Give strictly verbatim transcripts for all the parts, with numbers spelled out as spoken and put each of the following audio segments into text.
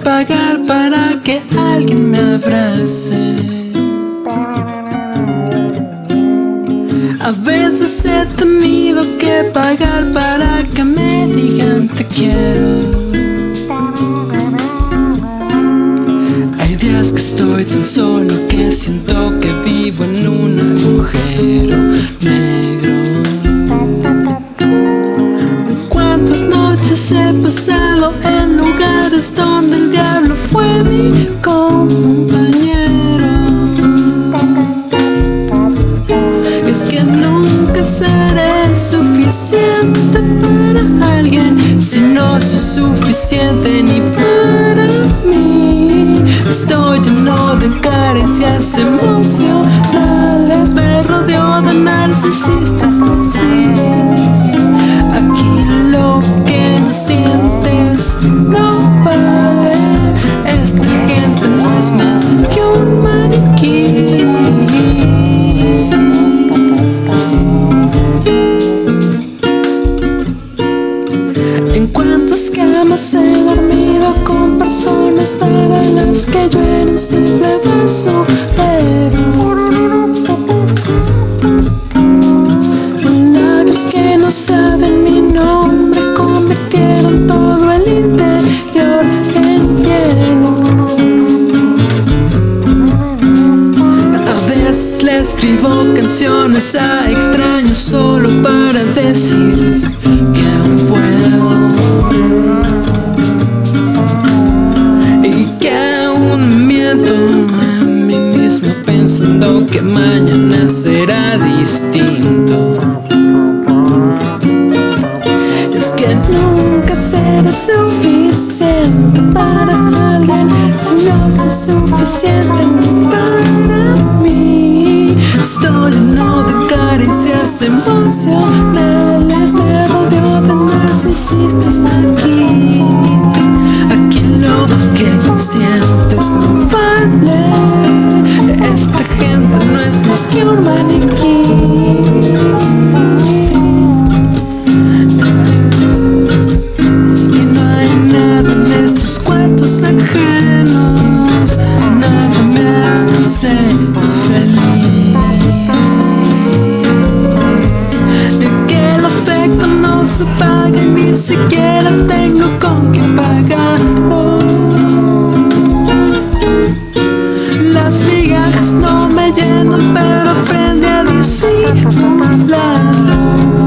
pagar para que alguien me abrace. A veces he tenido que pagar para que me digan te quiero. Hay días que estoy tan solo que siento que vivo en un agujero negro. Cuántas noches he pasado en lugares donde el diablo fue mi compañero. Es que nunca seré suficiente para alguien si no soy suficiente ni para mí. Estoy lleno de carencias emocionales, me rodeo de narcisistas así. Aquí lo que no sientes no vale. Esta gente no es más que un maniquí. En cuántas camas he dormido con personas dadas las que yo era un simple basurero. Labios que no saben mi nombre convirtieron todo el interior en hielo. A veces le escribo canciones a extraños solo para decir que aún puedo y que aún miento a mí mismo pensando que mañana será distinto. Y es que nunca seré suficiente para alguien si no soy suficiente para mí. Estoy lleno de caricias emocionales, me rodeo de narcisistas aquí. Aquí lo que sientes no vale. Esta gente no es más que un maniquí. Y no hay nada en estos cuentos ajenos, nada me hace feliz. De que el afecto no se paga y ni siquiera tengo con qué pagarlo. Las migajas no me llenan, pero aprendí a disimularlo.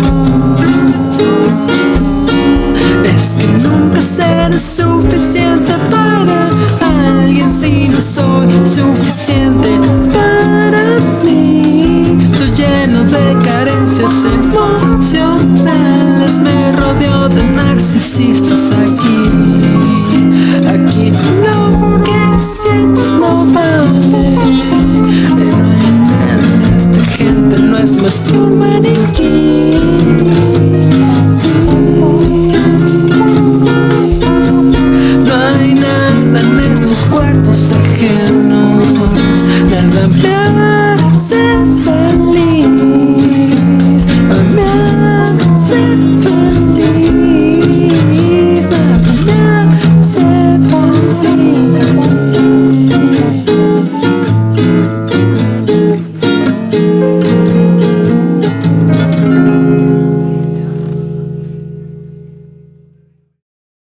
Es que nunca seré suficiente para alguien si no soy suficiente para mí. Estoy lleno de carencias emocionales, me rodeo de narcisistas aquí. Aquí lo que sientes no vale. No hay nada, esta gente no es más que un maniquí. No hay nada en estos cuartos ajenos, nada me hace feliz.